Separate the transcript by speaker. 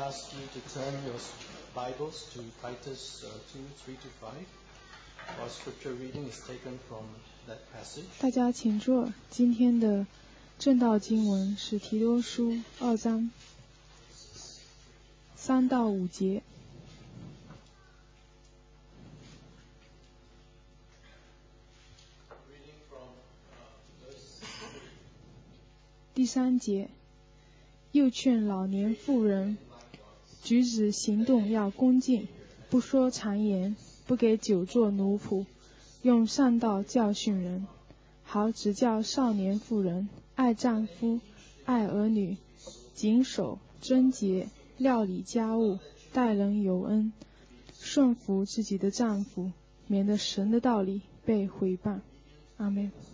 Speaker 1: ask you to turn your Bibles to Titus 2:3-5. Our scripture reading is taken from that passage.
Speaker 2: 大家请坐，今天的正道经文是提多书2章3到5节。第3节，又劝老年妇人举止行动要恭敬，不说谗言，不给酒做奴仆，用善道教训人，好指教少年妇人爱丈夫，爱儿女，谨守贞洁，料理家务，待人有恩，顺服自己的丈夫，免得神的道理被毁谤。阿们。